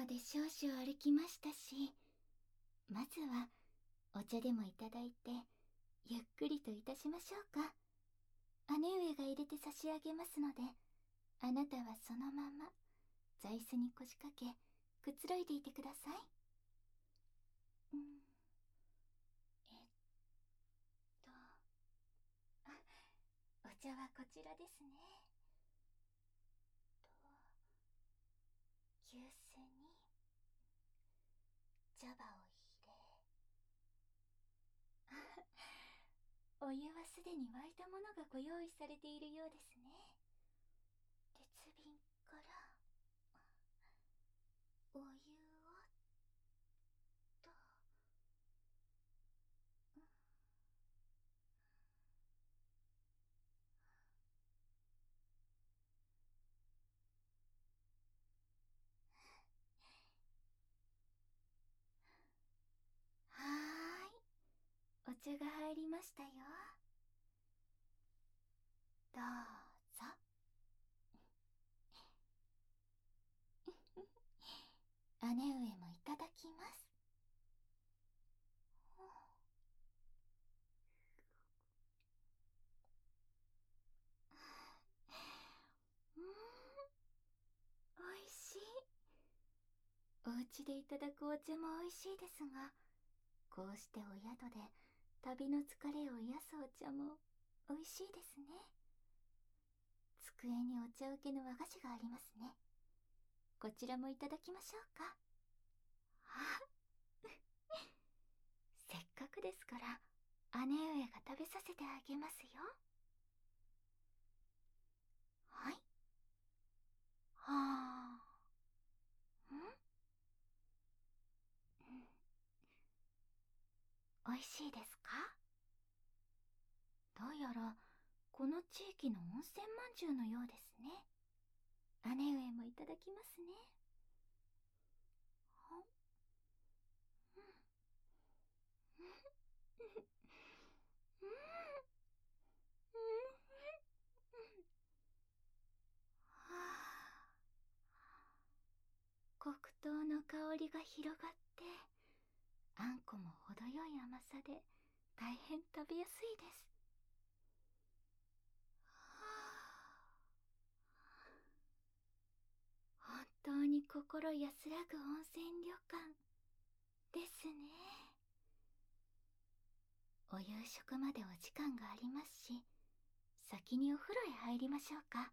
まで少々歩きましたし、まずはお茶でもいただいてゆっくりといたしましょうか。姉上が入れて差し上げますので、あなたはそのまま座椅子に腰掛けくつろいでいてください。とお茶はこちらですね。急須に茶葉を入れ、お湯はすでに沸いたものがご用意されているようですね。鉄瓶からお湯をと。はーい、お茶が入りましたよ。どうぞ。姉上もいただきます。おいしい。お家でいただくお茶もおいしいですが、こうしてお宿で旅の疲れを癒すお茶もおいしいですね。机にお茶受けの和菓子がありますね。こちらもいただきましょうか。せっかくですから姉上が食べさせてあげますよ。はい。はあ。おいしいですか？どうやらこの地域の温泉まんじゅうのようですね。姉上もいただきますね。黒糖の香りが広がって、あんこも程よい甘さで大変食べやすいです。本当に心安らぐ温泉旅館ですね。お夕食までお時間がありますし、先にお風呂へ入りましょうか。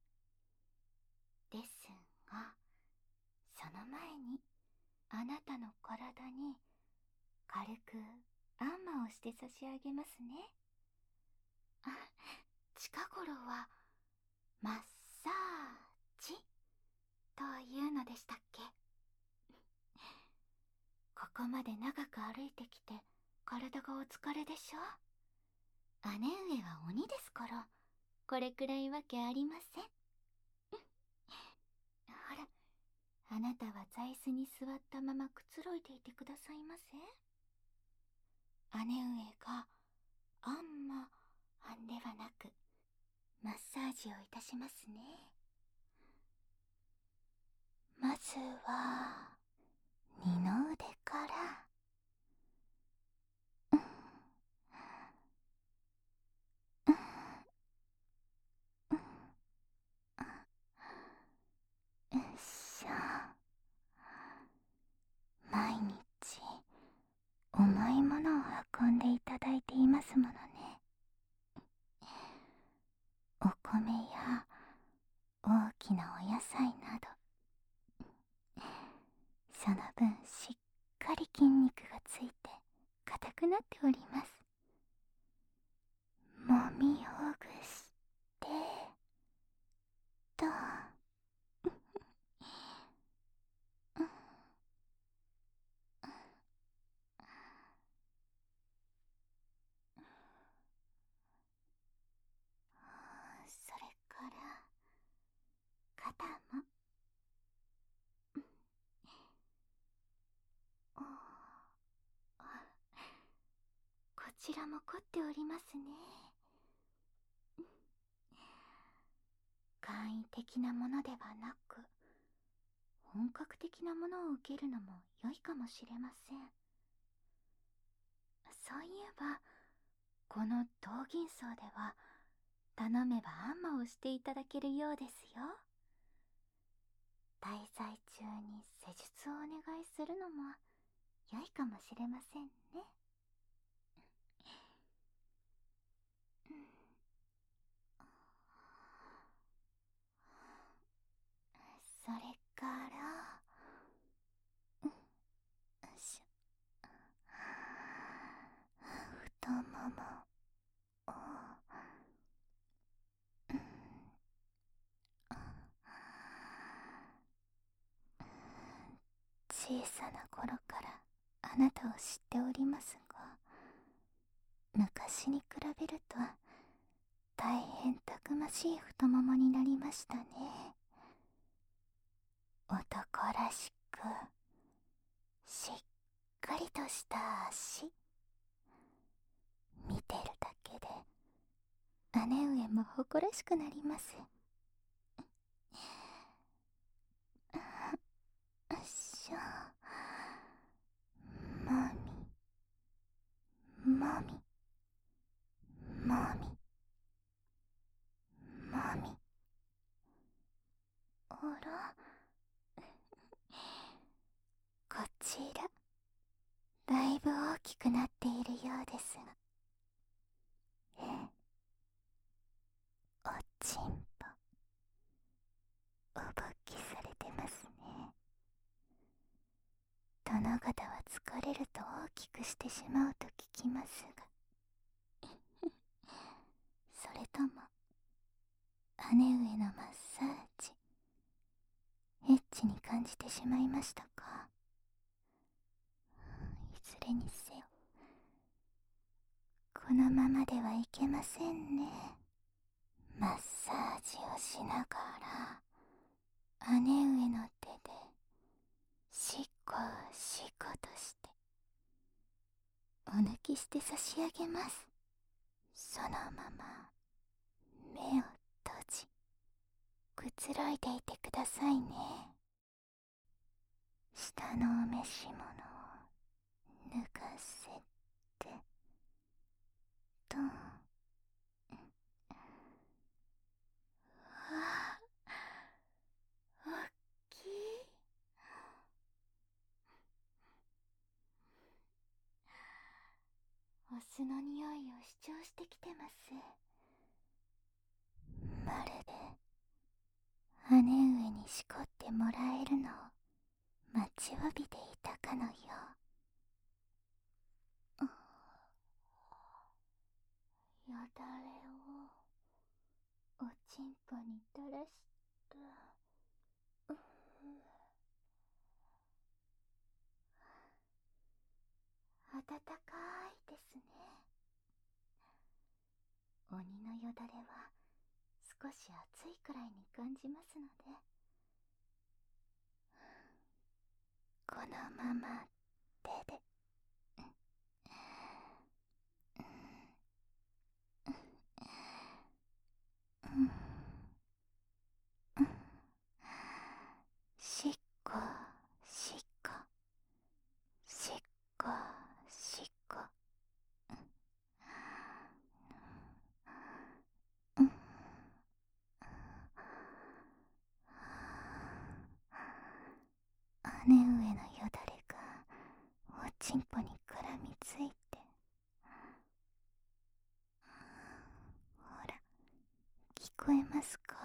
ですが、その前にあなたの体に軽くあんまをして差し上げますね。近頃はマッサージというのでしたっけ？ここまで長く歩いてきて体がお疲れでしょ？姉上は鬼ですから、これくらいわけありません。ほら、あなたは座椅子に座ったままくつろいでいてくださいませ。姉上があんまではなくマッサージをいたしますね。まずは二の腕から。よいしょ。毎日重いものを運んでいただいていますものね。お米や大きなお野菜など、その分しっかり筋肉がついて硬くなっております。もみほぐしてと。それから肩も。こちらも凝っておりますね。簡易的なものではなく、 本格的なものを受けるのも良いかもしれません。そういえば、この桃銀荘では頼めばアンマをしていただけるようですよ。滞在中に施術をお願いするのも良いかもしれませんね。それから太ももを小さな頃からあなたを知っておりますが、昔に比べると大変たくましい太ももになりましたね。男らしくしっかりとした足、見てるだけで姉上も誇らしくなります。しょ、もみもみもみもみ。あら、こちらだいぶ大きくなっているようですが、おちんぽおぼっきされてますね。殿方は疲れると大きくしてしまうと聞きますがそれとも姉上のマッサージエッチに感じてしまいましたか？いずれにせよこのままではいけませんね。マッサージをしながら姉上の手でしっこしっことしてお抜きして差し上げます。そのまま目を閉じくつろいでいてくださいね。下のお召し物を脱がせてと。あ、おっきい。お酢の匂いを主張してきてます。まるで姉上にしこってもらえるのを待ちわびていたかのよう。よだれをおちんぽに垂らして、暖かいですね。鬼のよだれは少し暑いくらいに感じますので、このまま手でしっこしっこしっこしっこ、姉上のよだれがおちんぽに絡みついて、ほら聞こえますか？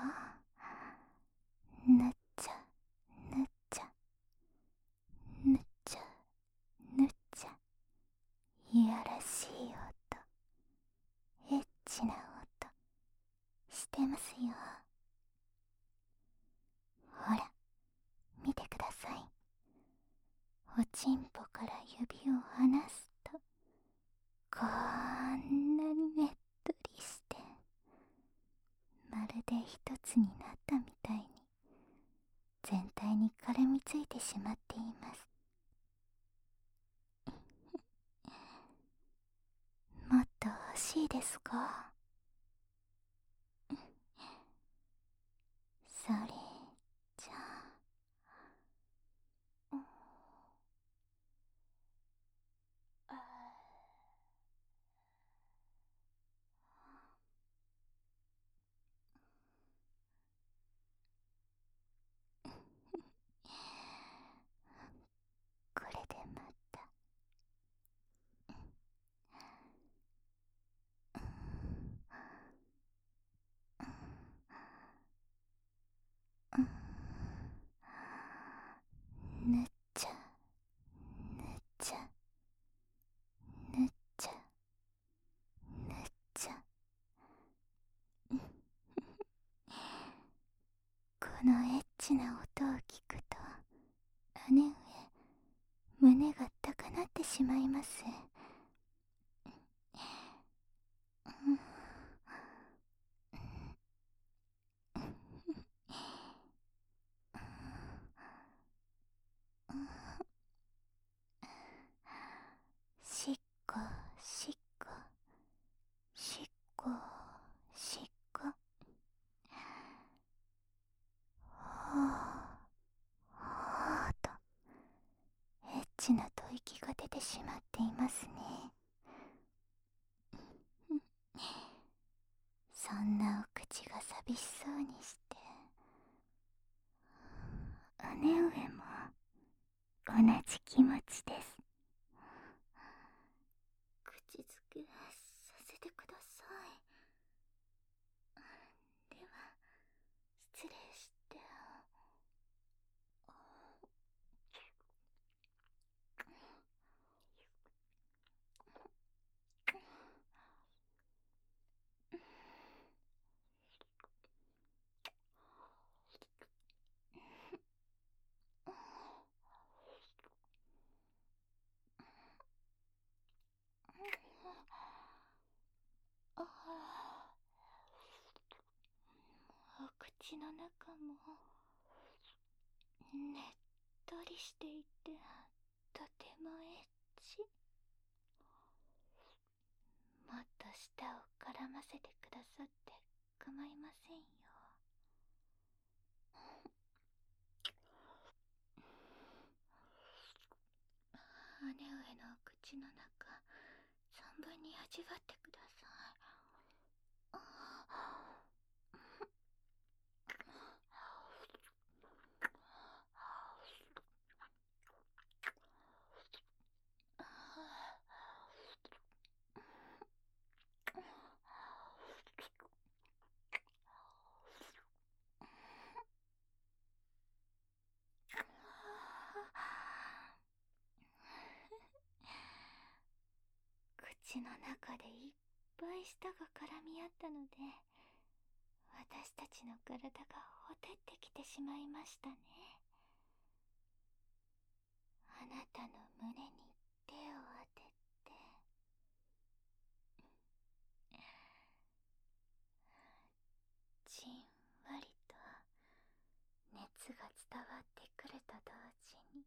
ぬっちゃぬっちゃぬっちゃぬっちゃ、いやらしい音、エッチな音してますよ。ほら見てください。おちんぽから指を離すとこんなにねっとりして、まるで一つになったみたいに全体に絡みついてしまっています。もっと欲しいですか？それじゃあ姉上、胸が高鳴ってしまいます。しっこしっこしっこしっこ、ほうほうとエッチな吐息が出てしまっていますね。そんなお口が寂しそうにして、姉上も同じ気持ちです。口づけさせてください。では失礼して。お口の中もねっとりしていてとてもエッチ。もっと舌を絡ませてくださって構いませんよ。姉上のお口の中存分に味わってください。口の中でいっぱい舌が絡み合ったので、私たちの体がほてってきてしまいましたね。あなたの胸に手を当てて、じんわりと熱が伝わってくると同時に、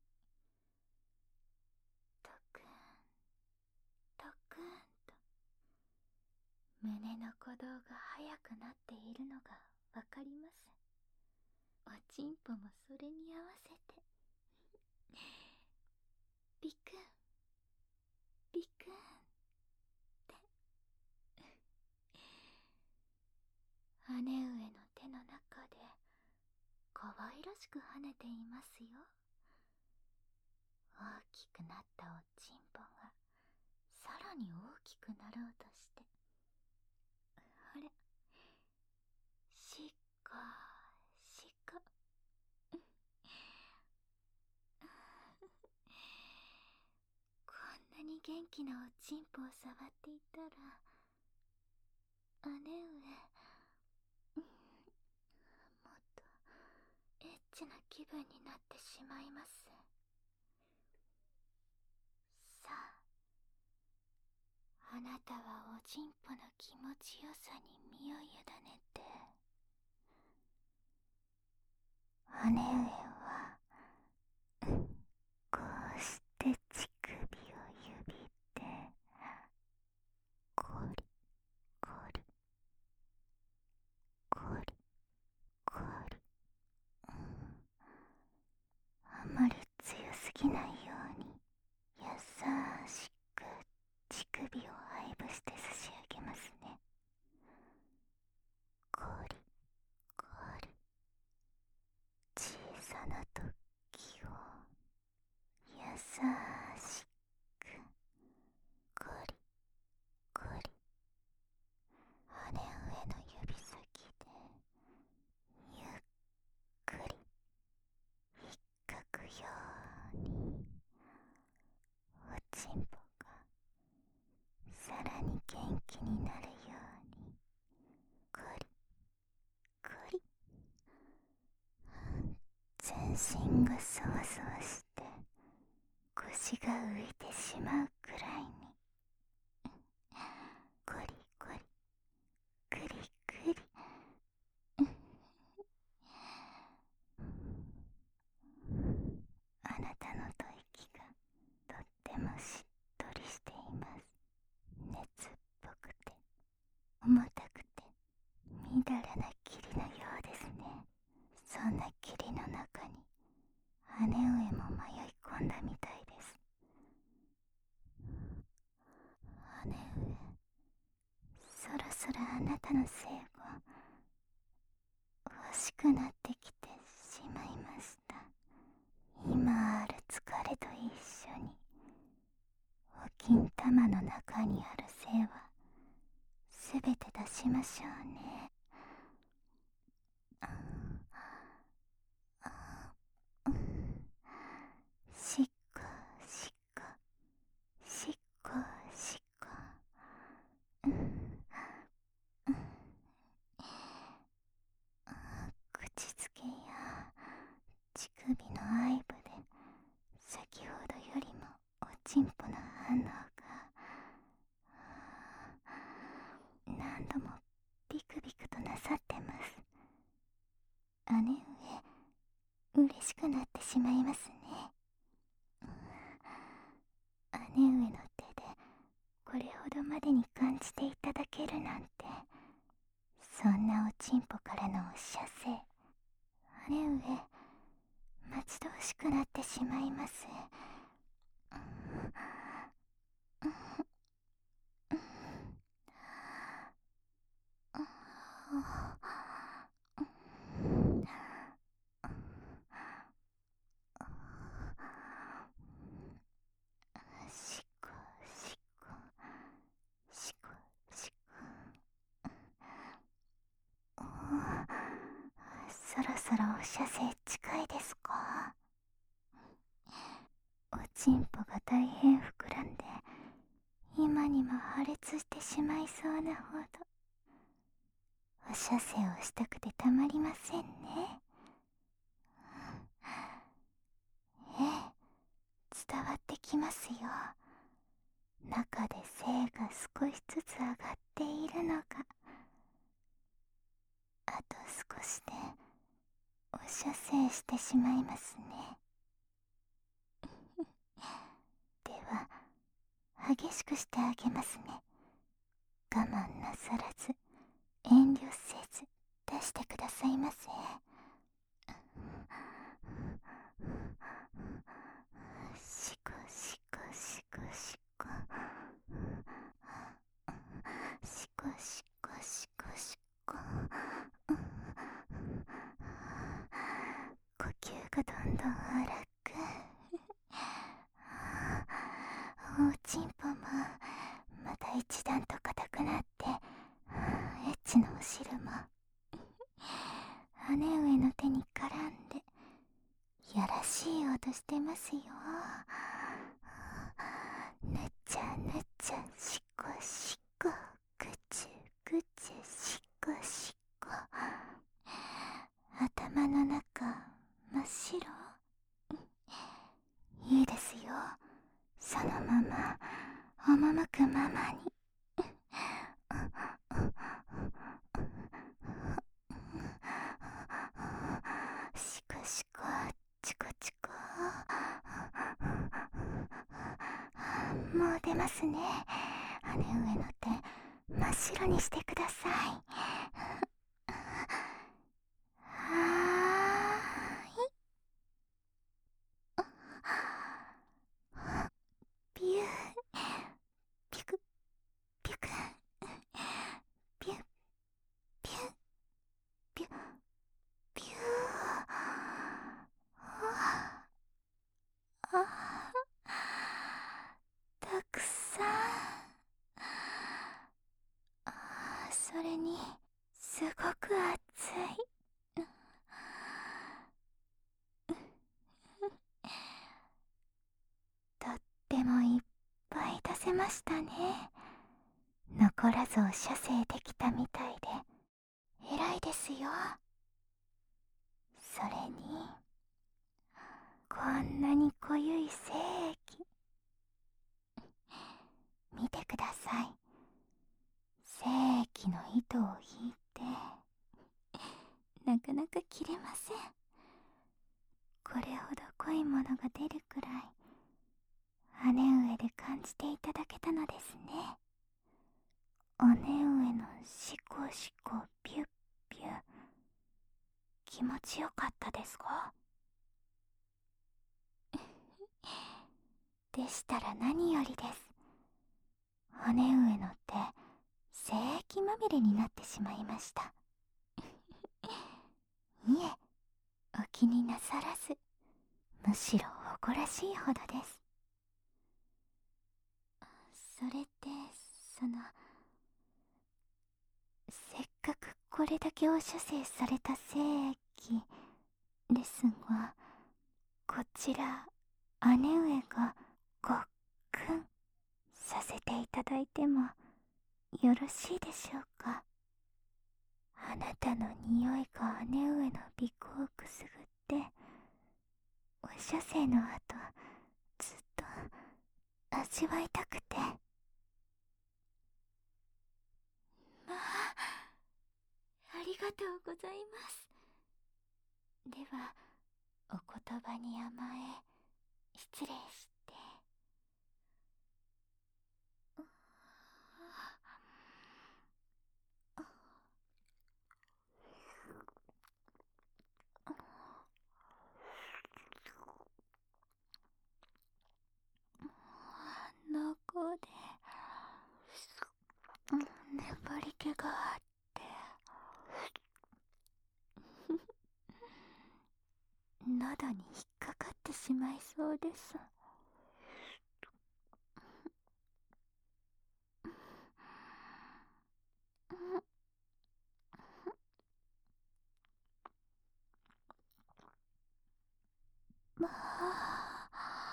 トクントクンと胸の鼓動が速くなっているのがわかります。おちんぽもそれに合わせてビクンビクンって姉上の手の中で可愛らしく跳ねていますよ。大きくなったおちんぽがさらに大きくなろうとして、あれ、しっこしっここんなに元気なおちんぽを触っていたら、姉上、もっとエッチな気分になってしまいます。さあ、あなたはおちんぽの気持ちよさに身を委ねて、姉上はこうして乳首を指でコリコリコリコリ、あまり強すぎないように優しく乳首を配布して差し上げますね。コリコリ、小さ浮いてしまうくらいに、ゴリゴリ、グリグリ。あなたの吐息がとってもしっとりしています。熱っぽくて重たくてみだらな霧のようですね。そんな霧の中に姉上も迷い込んだみたいです。姉上、そろそろあなたの生後欲しくなってきてしまいました。今ある疲れと一緒にお金玉の中にある精はすべて出しましょうね。しっこしっこしっこしっこ。口づけや乳首の愛部で先ほどよりもおちんぽの反応が何度もビクビクとなさってます。姉上、嬉しくなってしまいますね。姉上の手でこれほどまでに感じていただけるなんて、そんなおちんぽからのお射精、姉上、待ち遠しくなってしまいます。しっこしっこしっこしっこ。そろそろお射精近いですか？おちんぽが大変膨らんで今にも破裂してしまいそうなほどお射精をしたくてたまりませんね。ええ、伝わってきますよ。中で精が少しずつ上がっているのが。あと少しでお射精してしまいますね。では激しくしてあげますね。我慢なさらず遠慮せず出してくださいませ。しこしこしこしこしこしこしこしこ。呼吸がどんどん荒く、おちんぽもまた一段と硬くなって、エッチのお汁も姉上の手に絡んでやらしい音してますよ。ぬっちゃぬっちゃしこしこ、ぐちゅぐちゅしこしこ。頭の中真っ白。いいですよ、そのまま赴くままに。しこしこチコチコ。もう出ますね。姉上の手真っ白にしてください。はーい。ピューピクピクピュピュピュピュー。たくさん。それにすごく熱い。とってもいっぱい出せましたね。残らずお射精できたみたいで偉いですよ。それにこんなに濃ゆい精液糸を引いて、なかなか切れません。これほど濃いものが出るくらい羽上で感じていただけたのですね。おね上のシコシコピュッピュ、気持ちよかったですか？でしたら何よりです。羽上の手、精液まみれになってしまいました。いえ、お気になさらず、むしろ誇らしいほどです。それって、せっかくこれだけお射精された精液ですが、こちら姉上がごっくんさせていただいてもよろしいでしょうか？あなたの匂いが姉上の鼻孔をくすぐって、お射精の後ずっと味わいたくて。まあ、ありがとうございます。では、お言葉に甘え、失礼して。中で、粘り気があって、喉に引っかかってしまいそうです。まあ、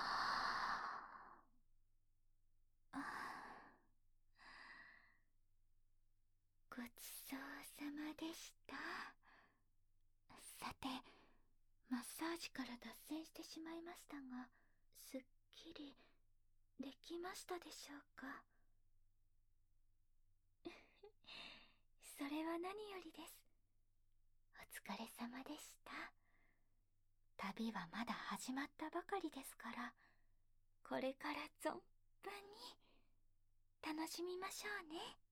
ごちそうさまでした。さて、マッサージから脱線してしまいましたが、すっきりできましたでしょうか？それは何よりです。お疲れ様でした。旅はまだ始まったばかりですから、これから存分に楽しみましょうね。